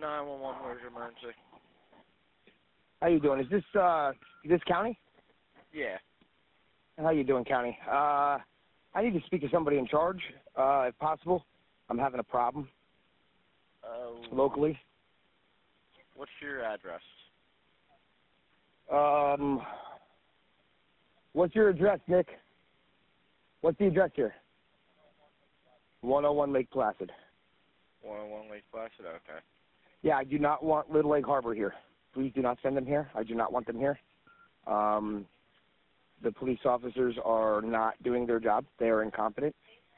911, where's your emergency? How you doing? Is this county? Yeah. How you doing, county? I need to speak to somebody in charge, if possible. I'm having a problem. Locally. What's your address? What's your address, Nick? What's the address here? 101 Lake Placid. 101 Lake Placid, okay. Yeah, I do not want Little Lake Harbor here. Please do not send them here. I do not want them here. The police officers are not doing their job. They are incompetent.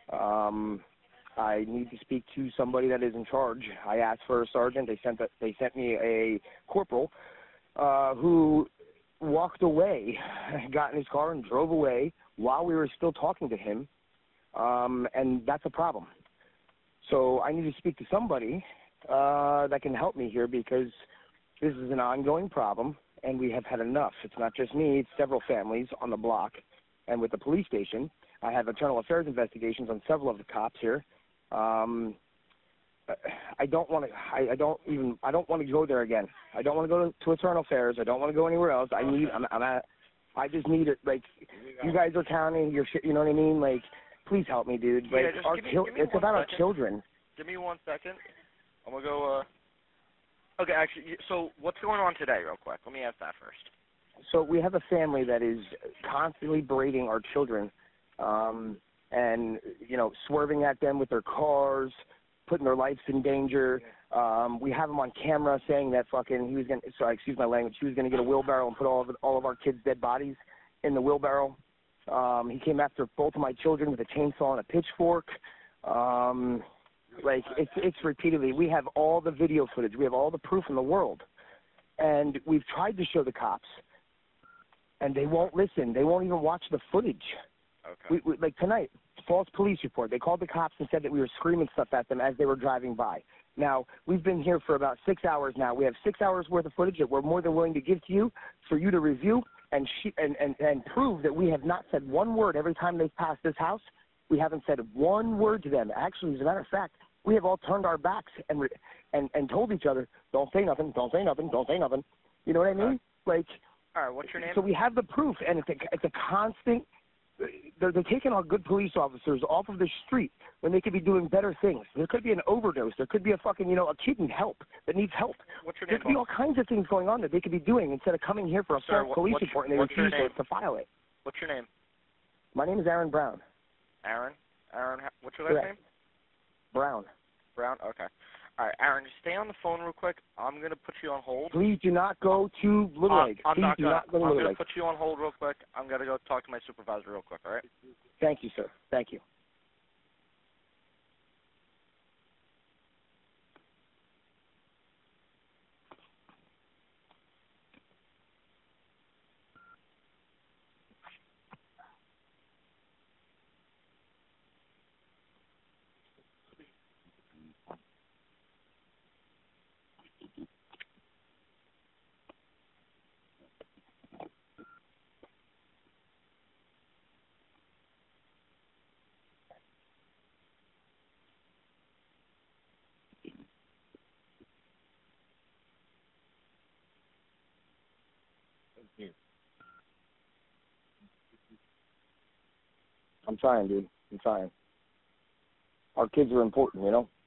I need to speak to somebody that is in charge. I asked for a sergeant. They sent me a corporal who walked away, got in his car and drove away while we were still talking to him, and that's a problem. So I need to speak to somebody that can help me here because this is an ongoing problem, and we have had enough. It's not just me. It's several families on the block. And with the police station, I have internal affairs investigations on several of the cops here. I don't want to go there again. I don't want to go to internal affairs. I don't want to go anywhere else. I just need it. Like, you guys are counting your shit. You know what I mean? Like, please help me, dude. Like, yeah, it's about our children. Give me 1 second. I'm gonna go. Okay, actually, so what's going on today, real quick? Let me ask that first. So we have a family that is constantly berating our children, and swerving at them with their cars, putting their lives in danger. We have him on camera saying that he was going to, sorry, excuse my language, he was going to get a wheelbarrow and put all of our kids' dead bodies in the wheelbarrow. He came after both of my children with a chainsaw and a pitchfork. It's repeatedly. We have all the video footage. We have all the proof in the world. And we've tried to show the cops, and they won't listen. They won't even watch the footage. Okay. Like tonight, false police report. They called the cops and said that we were screaming stuff at them as they were driving by. Now, we've been here for about 6 hours now. We have 6 hours worth of footage that we're more than willing to give to you for you to review and prove that we have not said one word every time they've passed this house. We haven't said one word to them. Actually, as a matter of fact, we have all turned our backs and told each other, don't say nothing, don't say nothing, don't say nothing. You know what I mean? Like, all right, what's your name? So we have the proof, and it's a constant. They're taking our good police officers off of the street when they could be doing better things. There could be an overdose. There could be a kid in help that needs help. What's your name? There could be all kinds of things going on that they could be doing instead of coming here for a false police report and they refuse to file it. What's your name? My name is Aaron Brown. Aaron, what's your last name? Brown. Brown, okay. All right, Aaron, just stay on the phone real quick. I'm going to put you on hold. Please do not go to Little Lake. I'm going to put you on hold real quick. I'm going to go talk to my supervisor real quick, all right? Thank you, sir. Thank you. I'm trying, dude. I'm trying. Our kids are important, you know?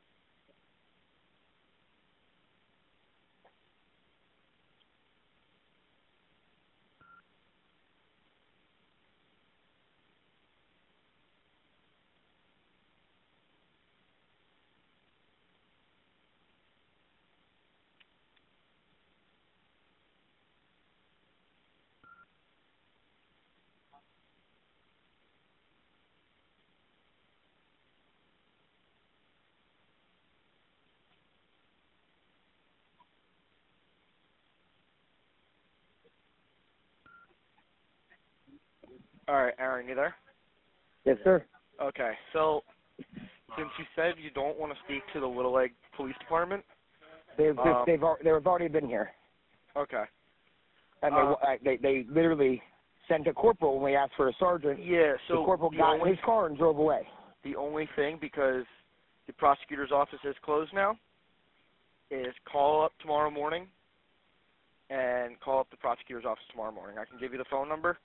All right, Aaron, you there? Yes, sir. Okay, so since you said you don't want to speak to the Little Lake Police Department, they've already been here. Okay. And they literally sent a corporal when we asked for a sergeant. Yeah, so the corporal got in his car and drove away. The only thing, because the prosecutor's office is closed now, is call up tomorrow morning and call up the prosecutor's office tomorrow morning. I can give you the phone number.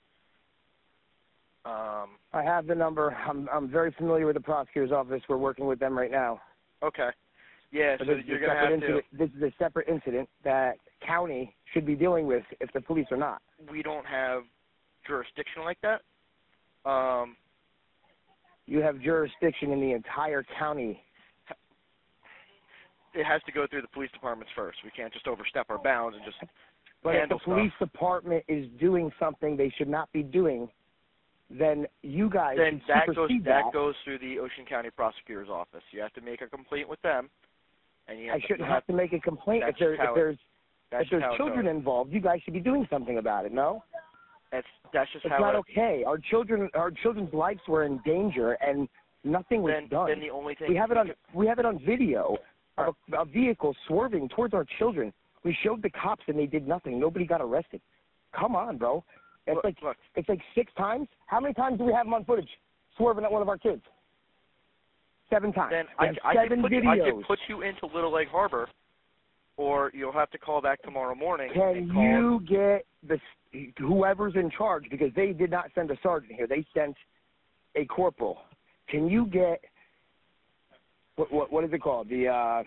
I have the number. I'm very familiar with the prosecutor's office. We're working with them right now. Okay. Yeah, But so you're going to have to. This is a separate incident that county should be dealing with if the police are not. We don't have jurisdiction like that. You have jurisdiction in the entire county. It has to go through the police departments first. We can't just overstep our bounds and just But if handle the police stuff. department is doing something they should not be doing, then you guys Then should that supersede that goes through the Ocean County Prosecutor's Office. You have to make a complaint with them, and you have I shouldn't have to make a complaint if there's children involved. You guys should be doing something about it. No, that's just it's how not okay. Our children's lives were in danger, and nothing was done. Then the only thing we have it on video of a vehicle swerving towards our children. We showed the cops, and they did nothing. Nobody got arrested. Come on, bro. It's like 6 times. How many times do we have them on footage swerving at one of our kids? 7 times. Then I can put you into Little Lake Harbor, or you'll have to call back tomorrow morning. Can you get whoever's in charge, because they did not send a sergeant here. They sent a corporal. Can you get what is it called? The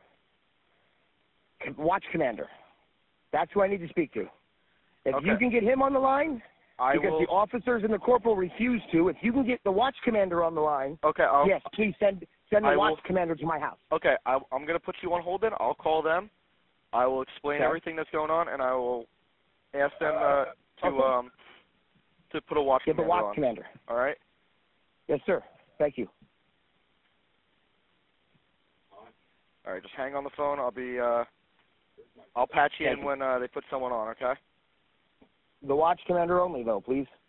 watch commander. That's who I need to speak to. If you can get him on the line, because the officers and the corporal refuse to, if you can get the watch commander on the line, yes, please send the watch commander to my house. Okay, I'm going to put you on hold then. I'll call them. I will explain everything that's going on, and I will ask them to put a watch commander on. Get the watch commander. All right? Yes, sir. Thank you. All right, just hang on the phone. I'll patch you in when they put someone on, okay? The watch commander only, though, please.